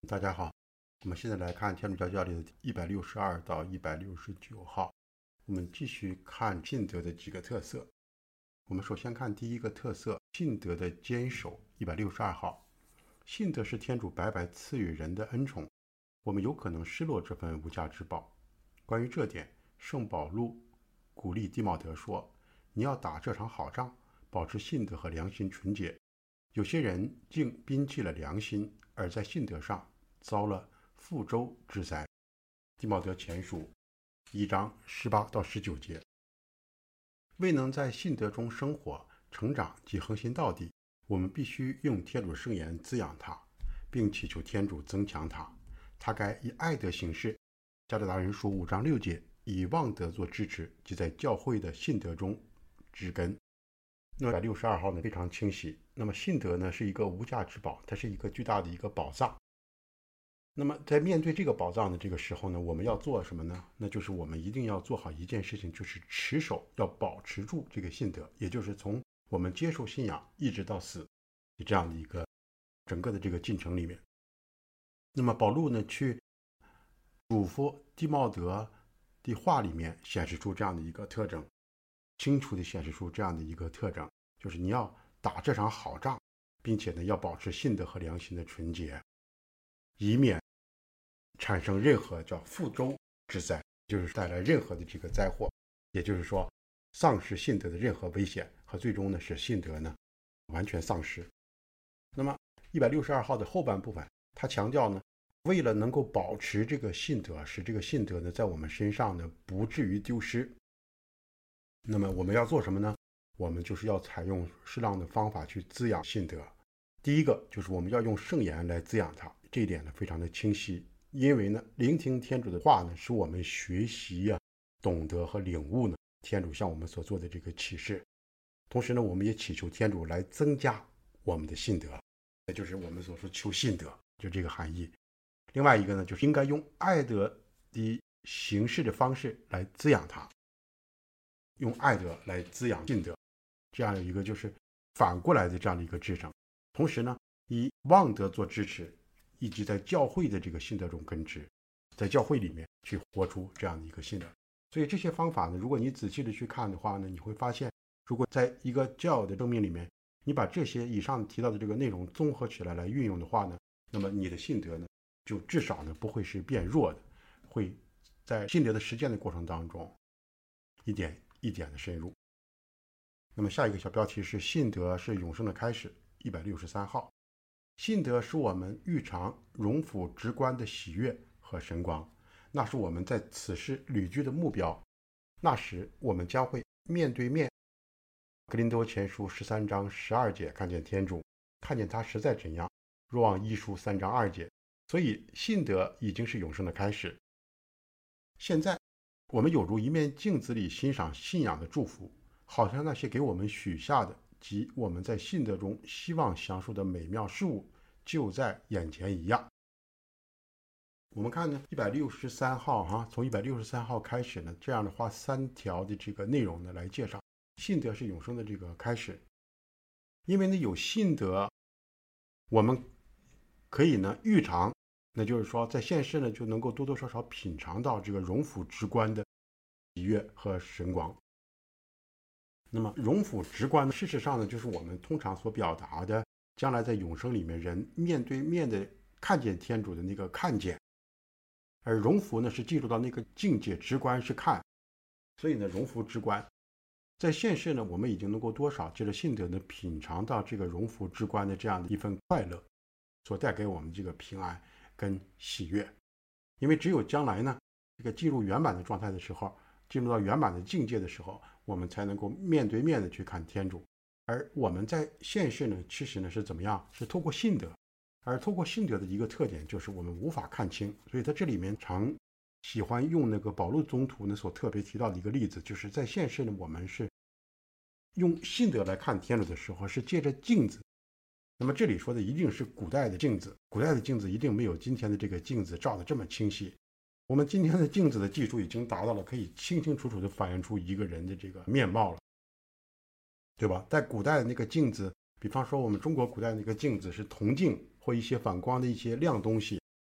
大家好，我们现在来看天主教教理的162到169号。我们继续看信德的几个特色。我们首先看第一个特色，信德的坚守，162号。信德是天主白白赐予人的恩宠，我们有可能失落这份无价之宝。关于这点，圣保禄鼓励弟茂德说：你要打这场好仗，保持信德和良心纯洁。有些人竟摒弃了良心，而在信德上遭了覆舟之灾。弟茂德前书1章18到19节。未能在信德中生活、成长及恒心到底，我们必须用天主圣言滋养它，并祈求天主增强它。它该以爱德行事。加勒达人书5章6节，以望德做支持，即在教会的信德中植根。那么162号呢非常清晰。那么信德呢是一个无价之宝，它是一个巨大的一个宝藏。那么在面对这个宝藏的这个时候呢，我们要做什么呢？那就是我们一定要做好一件事情，就是持守，要保持住这个信德，也就是从我们接受信仰一直到死这样的一个整个的这个进程里面。那么保禄呢去嘱咐弟茂德的话里面显示出这样的一个特征，清楚地显示出这样的一个特征，就是你要打这场好仗，并且呢要保持信德和良心的纯洁，以免产生任何叫覆舟之灾，就是带来任何的这个灾祸，也就是说丧失信德的任何危险，和最终呢使信德呢完全丧失。那么162号的后半部分，他强调呢，为了能够保持这个信德，使这个信德呢在我们身上呢不至于丢失，那么我们要做什么呢？我们就是要采用适当的方法去滋养信德。第一个就是我们要用圣言来滋养它，这一点呢非常的清晰。因为呢聆听天主的话呢，使我们学习懂得和领悟呢天主向我们所做的这个启示。同时呢，我们也祈求天主来增加我们的信德，也就是我们所说求信德，就这个含义。另外一个呢，就是应该用爱德的形式的方式来滋养它，用爱德来滋养信德，这样一个就是反过来的这样的一个制成。同时呢，以望德做支持，以及在教会的这个信德中根植，在教会里面去活出这样的一个信德。所以这些方法呢，如果你仔细的去看的话呢，你会发现，如果在一个教友的生命里面，你把这些以上提到的这个内容综合起来来运用的话呢，那么你的信德呢，就至少呢不会是变弱的，会在信德的实践的过程当中，一点一点的深入。那么下一个小标题是信德是永生的开始，163号。信德使我们预尝荣福直观的喜悦和神光，那是我们在此世旅居的目标。那时我们将会面对面，格林多前书13章12节看见天主，看见他实在怎样，若望一书3章2节。所以信德已经是永生的开始。现在我们有如一面镜子里欣赏信仰的祝福，好像那些给我们许下的及我们在信德中希望享受的美妙事物就在眼前一样。我们看呢163号从163号开始呢，这样的话3条的这个内容呢来介绍信德是永生的这个开始。因为呢有信德，我们可以呢预尝，那就是说在现世呢就能够多多少少品尝到这个荣福直观的喜悦和神光。那么荣福直观呢，事实上呢就是我们通常所表达的将来在永生里面人面对面的看见天主的那个看见，而荣福呢是进入到那个境界，直观是看。所以呢荣福直观在现世呢，我们已经能够多少借着信德呢品尝到这个荣福直观的这样的一份快乐，所带给我们这个平安跟喜悦。因为只有将来呢这个进入圆满的状态的时候，进入到圆满的境界的时候，我们才能够面对面的去看天主。而我们在现世呢其实呢是怎么样，是透过信德，而透过信德的一个特点就是我们无法看清。所以在这里面常喜欢用那个保禄宗徒呢所特别提到的一个例子，就是在现世呢我们是用信德来看天主的时候是借着镜子。那么这里说的一定是古代的镜子，古代的镜子一定没有今天的这个镜子照得这么清晰。我们今天的镜子的技术已经达到了可以清清楚楚地反映出一个人的这个面貌了，对吧？在古代的那个镜子，比方说我们中国古代那个镜子是铜镜或一些反光的一些亮东西，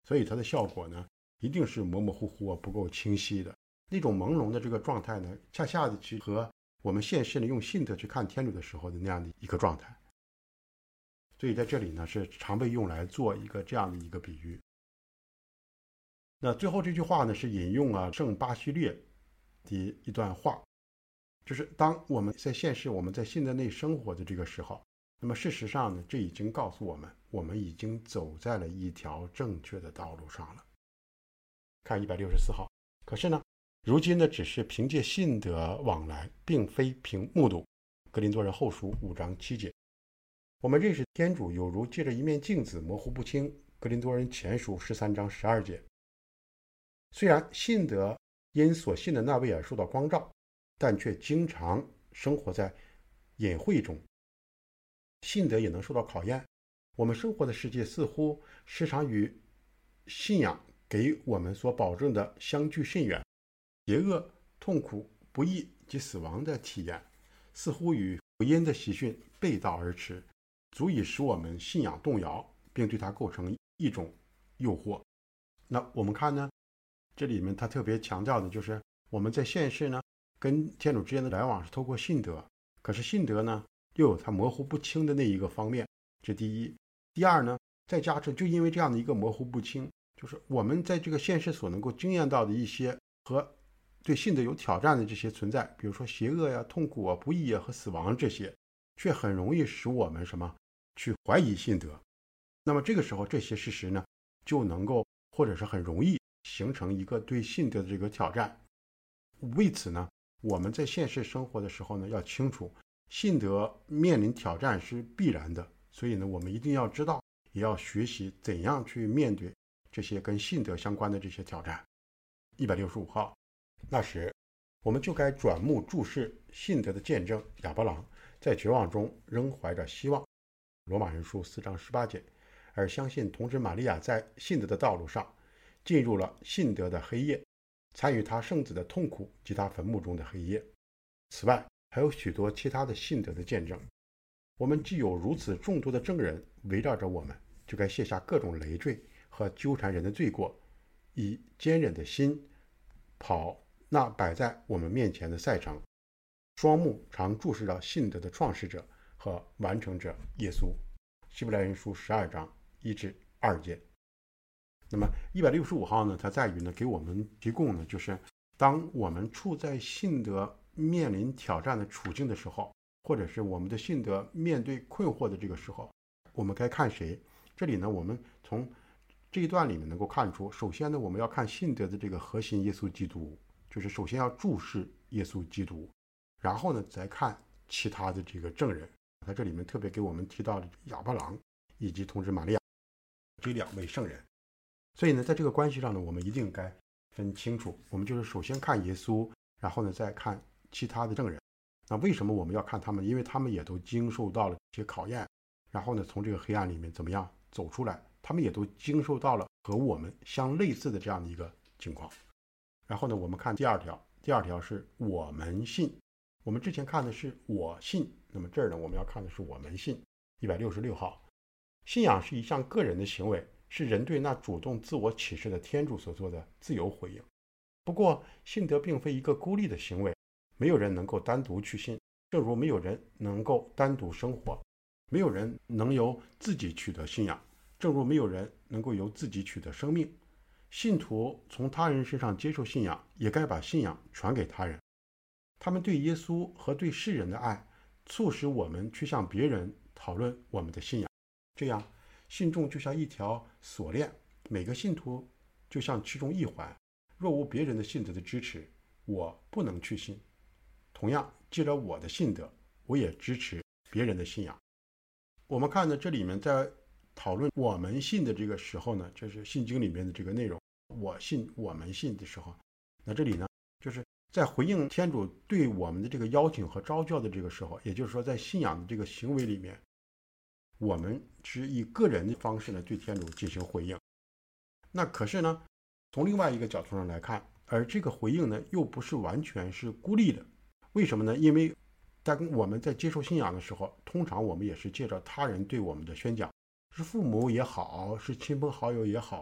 所以它的效果呢一定是模模糊糊不够清晰的。那种朦胧的这个状态呢，恰恰的去和我们现世呢用信德去看天主的时候的那样的一个状态。所以在这里呢是常被用来做一个这样的一个比喻。那最后这句话呢是引用了圣巴西略的一段话，就是当我们在现世我们在信德内生活的这个时候，那么事实上呢这已经告诉我们，我们已经走在了一条正确的道路上了。看164号，可是呢如今呢只是凭借信德往来，并非凭目睹。格林多人后书5章7节。我们认识天主有如借着一面镜子，模糊不清。格林多人前书13章12节。虽然信德因所信的那位而受到光照，但却经常生活在隐晦中。信德也能受到考验。我们生活的世界似乎时常与信仰给我们所保证的相距甚远。邪恶、痛苦、不义及死亡的体验似乎与福音的喜讯背道而驰，足以使我们信仰动摇，并对它构成一种诱惑。那我们看呢，这里面他特别强调的就是我们在现世呢跟天主之间的来往是透过信德，可是信德呢又有它模糊不清的那一个方面，这第一。第二呢，再加上就因为这样的一个模糊不清，就是我们在这个现世所能够经验到的一些和对信德有挑战的这些存在，比如说邪恶呀、痛苦啊、不义啊和死亡，这些却很容易使我们去怀疑信德。那么这个时候这些事实呢就能够或者是很容易形成一个对信德的这个挑战。为此呢，我们在现实生活的时候呢要清楚，信德面临挑战是必然的，所以呢我们一定要知道，也要学习怎样去面对这些跟信德相关的这些挑战。165号，那时我们就该转目注视信德的见证亚伯郎在绝望中仍怀着希望，罗马人书4章18节，而相信同时玛利亚在信德的道路上进入了信德的黑夜，参与他圣子的痛苦及他坟墓中的黑夜。此外还有许多其他的信德的见证。我们既有如此众多的证人围绕着我们，就该卸下各种累赘和纠缠人的罪过，以坚忍的心跑那摆在我们面前的赛程，双目常注视着信德的创始者和完成者耶稣。希伯来人书12章1至2节。那么165号呢，它在于呢给我们提供呢，就是当我们处在信德面临挑战的处境的时候，或者是我们的信德面对困惑的这个时候，我们该看谁？这里呢我们从这一段里面能够看出，首先呢我们要看信德的这个核心耶稣基督，就是首先要注视耶稣基督，然后呢再看其他的这个证人。他这里面特别给我们提到了亚伯郎以及同时玛利亚这2位圣人。所以呢在这个关系上呢，我们一定该分清楚，我们就是首先看耶稣，然后呢再看其他的证人。那为什么我们要看他们？因为他们也都经受到了这些考验，然后呢从这个黑暗里面怎么样走出来，他们也都经受到了和我们相类似的这样的一个情况。然后呢我们看第二条是我们信。我们之前看的是我信，那么这儿呢我们要看的是我们信。166号，信仰是一项个人的行为，是人对那主动自我启示的天主所做的自由回应。不过信德并非一个孤立的行为，没有人能够单独去信，正如没有人能够单独生活，没有人能由自己取得信仰，正如没有人能够由自己取得生命。信徒从他人身上接受信仰，也该把信仰传给他人。他们对耶稣和对世人的爱，促使我们去向别人讨论我们的信仰。这样信众就像一条锁链，每个信徒就像其中一环，若无别人的信德的支持，我不能去信。同样借着我的信德，我也支持别人的信仰。我们看呢，这里面在讨论我们信的这个时候呢，这是信经里面的这个内容，我信我们信的时候，那这里呢就是在回应天主对我们的这个邀请和召叫的这个时候，也就是说在信仰的这个行为里面，我们是以个人的方式呢对天主进行回应。那可是呢从另外一个角度上来看，而这个回应呢又不是完全是孤立的。为什么呢？因为当我们在接受信仰的时候，通常我们也是借着他人对我们的宣讲，是父母也好，是亲朋好友也好，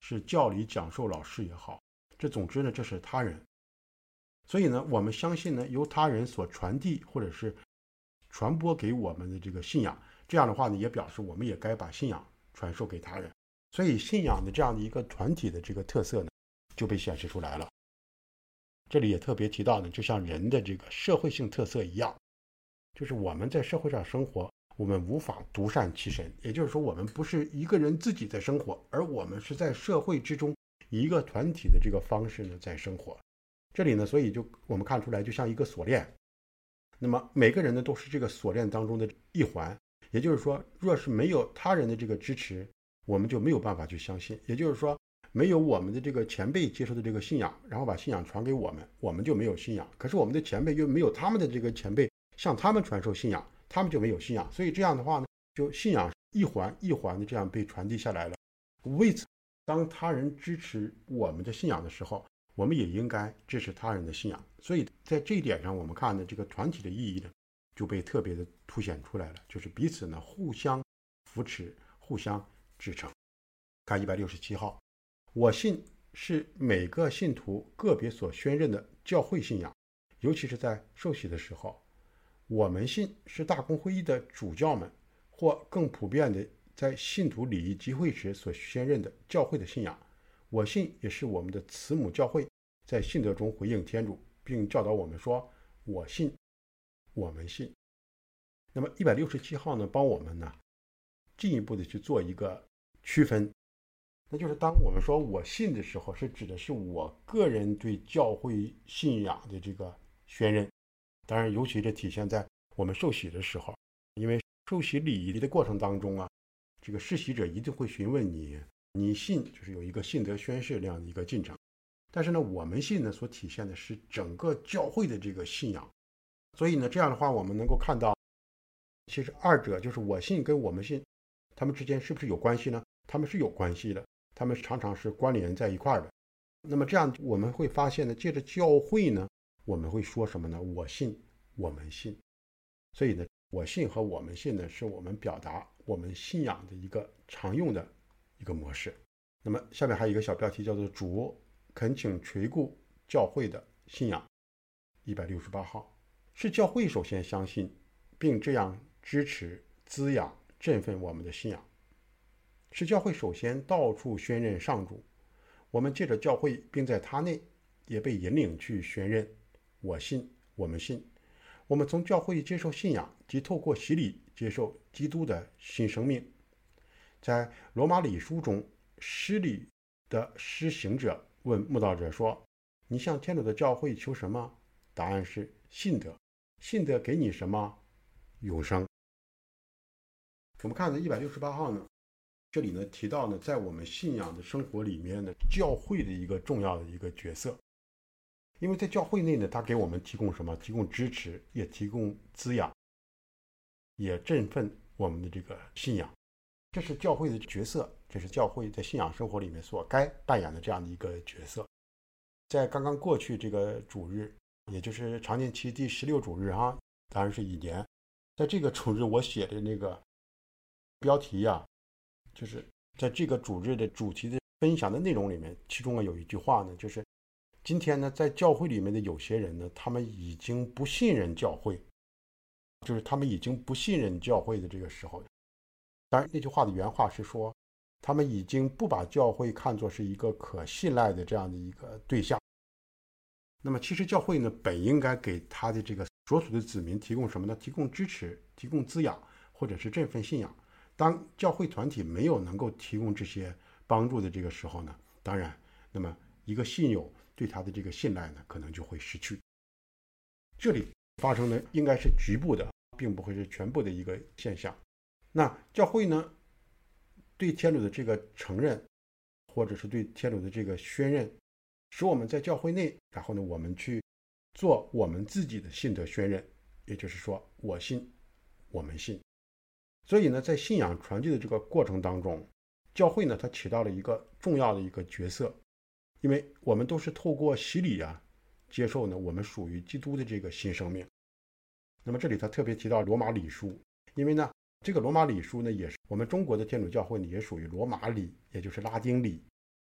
是教理讲授老师也好，这总之呢，这是他人。所以呢，我们相信呢，由他人所传递或者是传播给我们的这个信仰，这样的话呢，也表示我们也该把信仰传授给他人。所以信仰的这样的一个团体的这个特色呢，就被显示出来了。这里也特别提到呢，就像人的这个社会性特色一样，就是我们在社会上生活，我们无法独善其身，也就是说，我们不是一个人自己在生活，而我们是在社会之中以一个团体的这个方式呢在生活。这里呢，所以就我们看出来，就像一个锁链，那么每个人呢都是这个锁链当中的一环。也就是说，若是没有他人的这个支持，我们就没有办法去相信。也就是说，没有我们的这个前辈接受的这个信仰，然后把信仰传给我们，我们就没有信仰。可是我们的前辈又没有他们的这个前辈向他们传授信仰，他们就没有信仰。所以这样的话呢，就信仰一环一环的这样被传递下来了。为此，当他人支持我们的信仰的时候，我们也应该支持他人的信仰。所以在这一点上，我们看的这个团体的意义呢，就被特别的凸显出来了，就是彼此呢互相扶持，互相支撑。看167号，我信是每个信徒个别所宣认的教会信仰，尤其是在受洗的时候。我们信是大公会议的主教们或更普遍的在信徒礼仪集会时所宣认的教会的信仰。我信也是我们的慈母教会在信德中回应天主，并教导我们说，我信，我们信。那么167号呢，帮我们呢进一步的去做一个区分，那就是当我们说我信的时候，是指的是我个人对教会信仰的这个宣认。当然尤其这体现在我们受洗的时候，因为受洗礼仪的过程当中啊，这个施洗者一定会询问你信，就是有一个信德宣誓这样的一个进程。但是呢，我们信呢所体现的是整个教会的这个信仰。所以呢，这样的话我们能够看到，其实二者就是我信跟我们信，他们之间是不是有关系呢？他们是有关系的，他们常常是关联在一块的。那么这样我们会发现呢，借着教会呢，我们会说什么呢？我信，我们信。所以呢，我信和我们信呢，是我们表达我们信仰的一个常用的一个模式。那么下面还有一个小标题叫做主恳请垂顾教会的信仰。168号，是教会首先相信并这样支持滋养振奋我们的信仰，是教会首先到处宣认上主，我们借着教会并在他内也被引领去宣认我信，我们信。我们从教会接受信仰，即透过洗礼接受基督的新生命。在罗马礼书中，施礼的施行者问慕道者说，你向天主的教会求什么？答案是信德。信德给你什么？永生。我们看到168号呢，这里呢提到呢，在我们信仰的生活里面呢，教会的一个重要的一个角色。因为在教会内呢，它给我们提供什么？提供支持，也提供滋养，也振奋我们的这个信仰。这是教会的角色，这是教会在信仰生活里面所该扮演的这样的一个角色。在刚刚过去这个主日，也就是常年期第16主日啊，当然是以年，在这个主日我写的那个标题啊，就是在这个主日的主题的分享的内容里面，其中有一句话呢，就是今天呢，在教会里面的有些人呢，他们已经不信任教会，就是他们已经不信任教会的这个时候。当然，那句话的原话是说，他们已经不把教会看作是一个可信赖的这样的一个对象。那么，其实教会呢，本应该给他的这个所属的子民提供什么呢？提供支持，提供滋养，或者是振奋信仰。当教会团体没有能够提供这些帮助的这个时候呢，当然，那么一个信友对他的这个信赖呢，可能就会失去。这里发生的应该是局部的，并不会是全部的一个现象。那教会呢，对天主的这个承认，或者是对天主的这个宣认，使我们在教会内，然后呢，我们去做我们自己的信德宣认，也就是说，我信，我们信。所以呢，在信仰传递的这个过程当中，教会呢，它起到了一个重要的一个角色，因为我们都是透过洗礼啊，接受呢我们属于基督的这个新生命。那么这里他特别提到罗马礼书，因为呢这个罗马礼书呢也是我们中国的天主教会呢也属于罗马礼，也就是拉丁礼。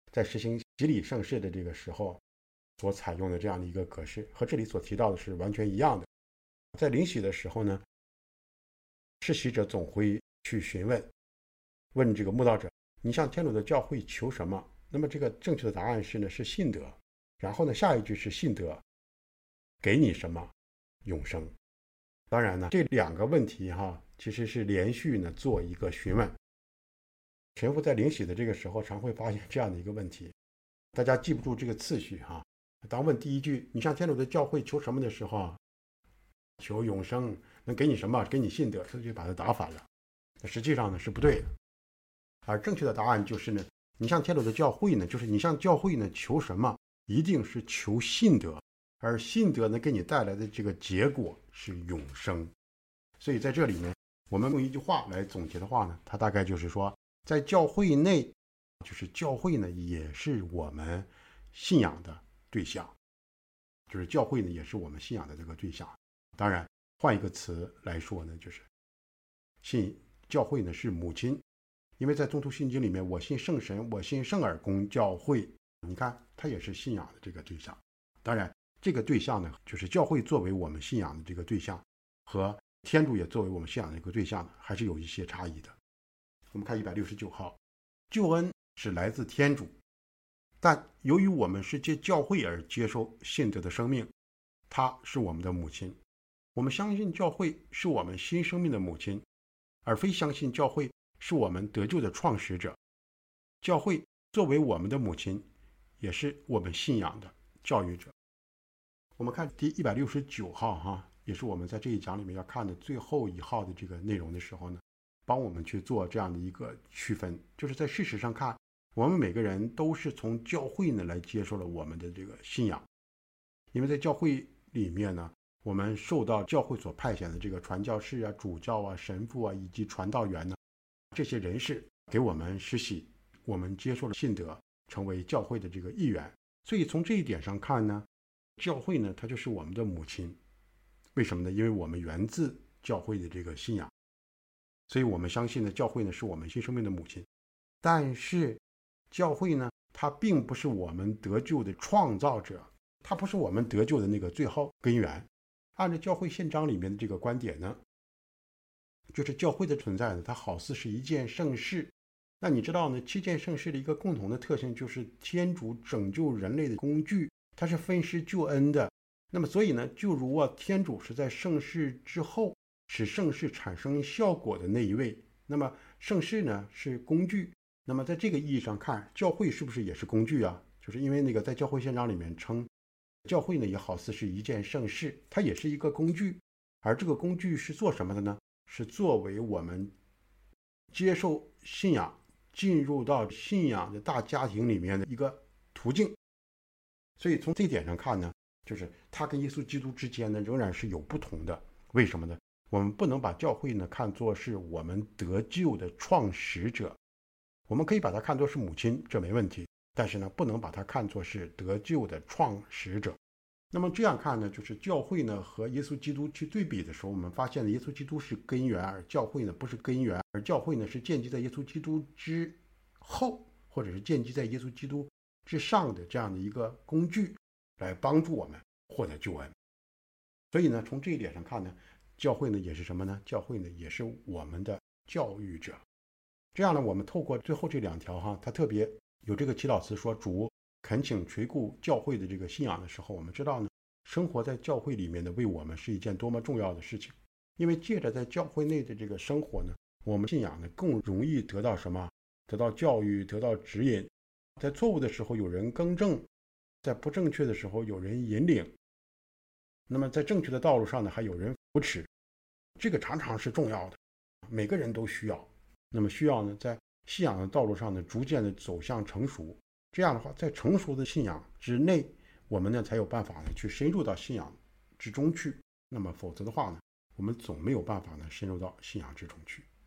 在实行洗礼圣事的这个时候所采用的这样的一个格式，和这里所提到的是完全一样的。在领洗的时候呢，施洗者总会去询问这个慕道者，你向天主的教会求什么？那么这个正确的答案是信德，然后呢，下一句是信德给你什么？永生。当然呢，这两个问题其实是连续呢做一个询问。神父在领洗的这个时候常会发现这样的一个问题，大家记不住这个次序当问第一句你向天主的教会求什么的时候，求永生，能给你什么？给你信德，这就把它打反了。实际上呢是不对的，而正确的答案就是呢，你向天主的教会呢，就是你向教会呢求什么，一定是求信德，而信德呢给你带来的这个结果是永生。所以在这里呢，我们用一句话来总结的话呢，它大概就是说，在教会内，就是教会呢也是我们信仰的对象，就是教会呢也是我们信仰的这个对象。当然换一个词来说呢，就是教会呢是母亲，因为在宗徒信经里面，我信圣神，我信圣耳公教会，你看它也是信仰的这个对象。当然这个对象呢，就是教会作为我们信仰的这个对象，和天主也作为我们信仰的一个对象呢，还是有一些差异的。我们看169号，救恩是来自天主，但由于我们是借教会而接受信德的生命，它是我们的母亲。我们相信教会是我们新生命的母亲，而非相信教会是我们得救的创始者。教会作为我们的母亲，也是我们信仰的教育者。我们看第169号也是我们在这一讲里面要看的最后一号的这个内容的时候呢，帮我们去做这样的一个区分，就是在事实上看，我们每个人都是从教会呢来接受了我们的这个信仰。因为在教会里面呢，我们受到教会所派遣的这个传教士主教神父以及传道员呢，这些人士给我们施洗，我们接受了信德，成为教会的这个一员。所以从这一点上看呢，教会呢它就是我们的母亲。为什么呢？因为我们源自教会的这个信仰，所以我们相信呢，教会呢是我们新生命的母亲。但是教会呢，它并不是我们得救的创造者，它不是我们得救的那个最后根源。按照教会宪章里面的这个观点呢，就是教会的存在呢，它好似是一件圣事。那你知道呢，7件圣事的一个共同的特性就是天主拯救人类的工具，它是分施救恩的。那么所以呢，就如天主是在圣事之后使圣事产生效果的那一位，那么圣事呢是工具。那么在这个意义上看，教会是不是也是工具啊？就是因为那个在教会宪章里面称教会呢也好似是一件圣事，它也是一个工具。而这个工具是做什么的呢？是作为我们接受信仰，进入到信仰的大家庭里面的一个途径。所以从这一点上看呢，就是它跟耶稣基督之间呢仍然是有不同的。为什么呢？我们不能把教会呢看作是我们得救的创始者，我们可以把它看作是母亲，这没问题，但是呢不能把它看作是得救的创始者。那么这样看呢，就是教会呢和耶稣基督去对比的时候，我们发现呢，耶稣基督是根源，而教会呢不是根源，而教会呢是建基在耶稣基督之后，或者是建基在耶稣基督之上的这样的一个工具，来帮助我们获得救恩。所以呢，从这一点上看呢，教会呢也是什么呢？教会呢也是我们的教育者。这样呢，我们透过最后这2条它特别有这个祈祷词说主恳请垂顾教会的这个信仰的时候，我们知道呢，生活在教会里面呢，为我们是一件多么重要的事情。因为借着在教会内的这个生活呢，我们信仰呢更容易得到什么？得到教育，得到指引。在错误的时候有人更正，在不正确的时候有人引领。那么在正确的道路上呢，还有人扶持。这个常常是重要的，每个人都需要。那么需要呢，在信仰的道路上呢，逐渐的走向成熟。这样的话，在成熟的信仰之内，我们呢才有办法呢去深入到信仰之中去。那么否则的话呢，我们总没有办法呢深入到信仰之中去。